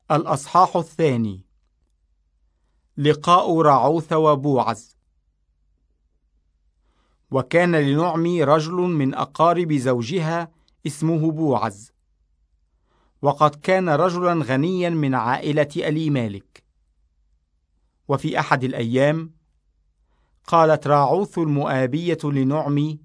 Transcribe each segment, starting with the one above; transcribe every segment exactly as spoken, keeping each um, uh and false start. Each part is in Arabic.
الأصحاح الثاني. لقاء راعوث وبوعز. وكان لنعمي رجل من أقارب زوجها اسمه بوعز، وقد كان رجلا غنيا من عائلة أليمالك. وفي أحد الأيام قالت راعوث المؤابية لنعمي: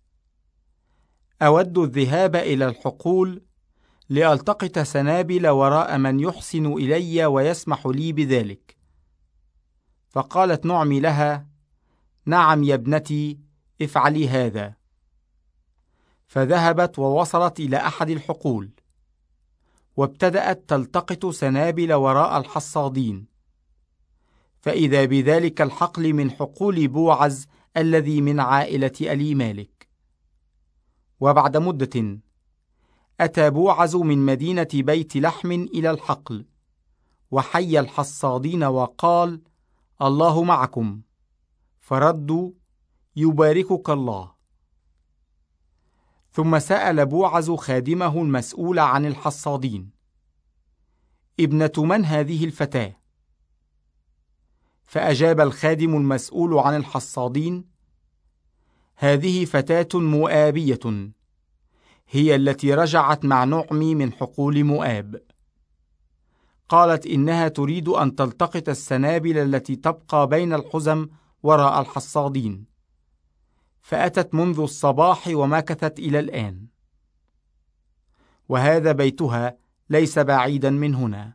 أود الذهاب إلى الحقول لألتقط سنابل وراء من يحسن إلي ويسمح لي بذلك. فقالت نعمي لها: نعم يا ابنتي، افعلي هذا. فذهبت ووصلت إلى أحد الحقول، وابتدأت تلتقط سنابل وراء الحصادين، فإذا بذلك الحقل من حقول بوعز الذي من عائلة أليمالك. وبعد مدة أتى بوعز من مدينة بيت لحم إلى الحقل، وحي الحصادين وقال: الله معكم. فردوا: يباركك الله. ثم سأل بوعز خادمه المسؤول عن الحصادين: ابنة من هذه الفتاة؟ فأجاب الخادم المسؤول عن الحصادين: هذه فتاة مؤابية، هي التي رجعت مع نعمي من حقول مؤاب. قالت إنها تريد أن تلتقط السنابل التي تبقى بين الحزم وراء الحصادين، فأتت منذ الصباح ومكثت إلى الآن، وهذا بيتها ليس بعيدا من هنا.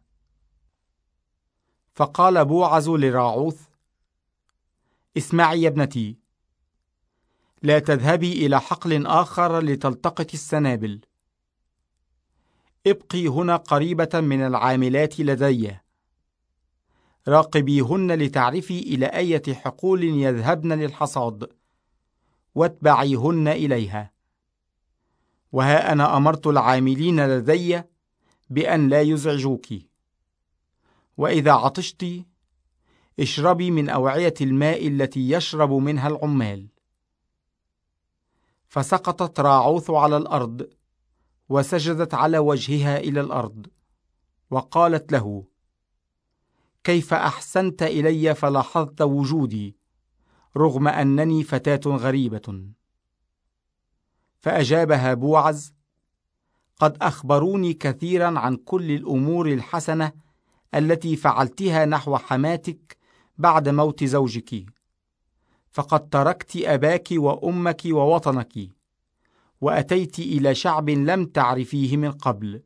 فقال بوعز لراعوث: اسمعي يا ابنتي، لا تذهبي إلى حقل آخر لتلتقطي السنابل، ابقي هنا قريبة من العاملات لدي، راقبيهن لتعرفي إلى أية حقول يذهبن للحصاد، واتبعيهن إليها. وها أنا أمرت العاملين لدي بأن لا يزعجوك، وإذا عطشت اشربي من أوعية الماء التي يشرب منها العمال. فسقطت راعوث على الأرض وسجدت على وجهها إلى الأرض، وقالت له: كيف أحسنت إلي فلاحظت وجودي رغم أنني فتاة غريبة؟ فأجابها بوعز: قد أخبروني كثيرا عن كل الأمور الحسنة التي فعلتها نحو حماتك بعد موت زوجك، فقد تركت أباك وأمك ووطنك، وأتيت إلى شعب لم تعرفيه من قبل،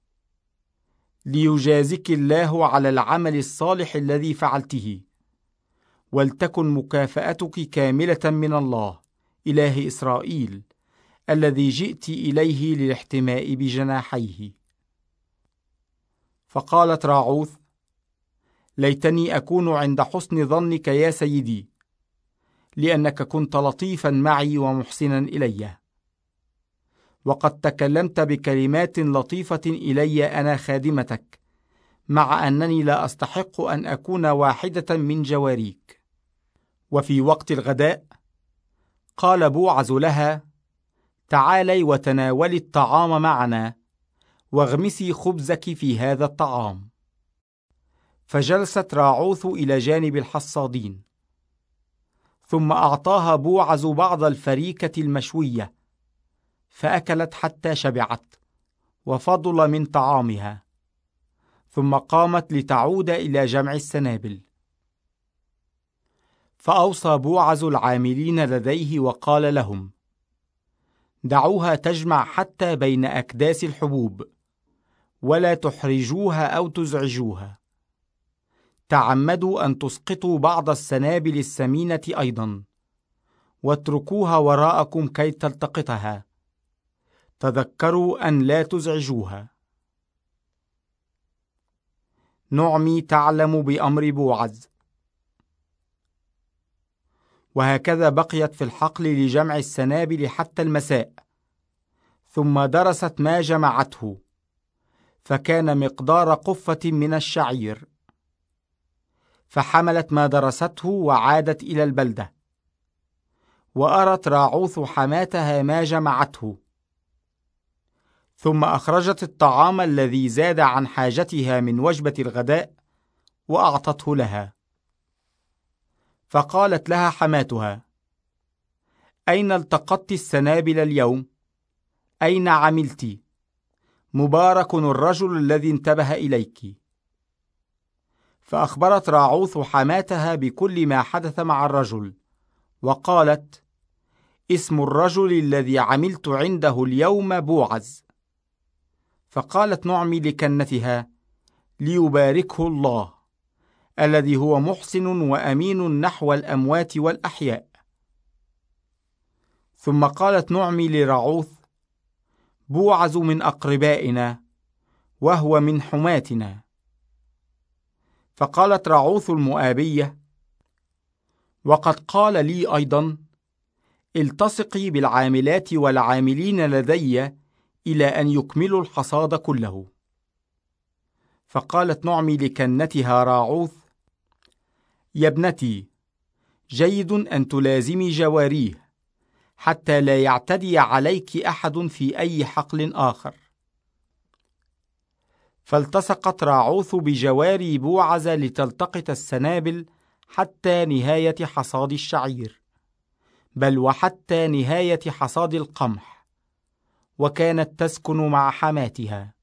ليجازك الله على العمل الصالح الذي فعلته، ولتكن مكافأتك كاملة من الله إله إسرائيل الذي جئت إليه للاحتماء بجناحيه. فقالت راعوث: ليتني أكون عند حسن ظنك يا سيدي، لأنك كنت لطيفا معي ومحسنا إلي، وقد تكلمت بكلمات لطيفة إلي أنا خادمتك، مع أنني لا أستحق أن أكون واحدة من جواريك. وفي وقت الغداء قال بوعز لها: تعالي وتناولي الطعام معنا، واغمسي خبزك في هذا الطعام. فجلست راعوث إلى جانب الحصادين، ثم أعطاها بوعز بعض الفريكة المشوية، فأكلت حتى شبعت وفضل من طعامها، ثم قامت لتعود إلى جمع السنابل. فأوصى بوعز العاملين لديه وقال لهم: دعوها تجمع حتى بين أكداس الحبوب، ولا تحرجوها أو تزعجوها. تعمدوا أن تسقطوا بعض السنابل السمينة أيضا، واتركوها وراءكم كي تلتقطها. تذكروا أن لا تزعجوها. نعمي تعلم بأمر بوعز. وهكذا بقيت في الحقل لجمع السنابل حتى المساء، ثم درست ما جمعته، فكان مقدار قفة من الشعير. فحملت ما درسته وعادت إلى البلدة، وأرت راعوث حماتها ما جمعته. ثم أخرجت الطعام الذي زاد عن حاجتها من وجبة الغداء وأعطته لها. فقالت لها حماتها: أين التقطت السنابل اليوم؟ أين عملت؟ مبارك الرجل الذي انتبه إليك. فأخبرت راعوث حماتها بكل ما حدث مع الرجل، وقالت: اسم الرجل الذي عملت عنده اليوم بوعز. فقالت نعمي لكنتها: ليباركه الله، الذي هو محسن وأمين نحو الأموات والأحياء. ثم قالت نعمي لراعوث: بوعز من أقربائنا، وهو من حماتنا. فقالت راعوث المؤابية: وقد قال لي أيضا: التصقي بالعاملات والعاملين لدي إلى أن يكملوا الحصاد كله. فقالت نعمي لكنتها راعوث: يا ابنتي، جيد أن تلازمي جواريه حتى لا يعتدي عليك أحد في أي حقل آخر. فالتصقت راعوث بجواري بوعز لتلتقط السنابل حتى نهاية حصاد الشعير، بل وحتى نهاية حصاد القمح، وكانت تسكن مع حماتها.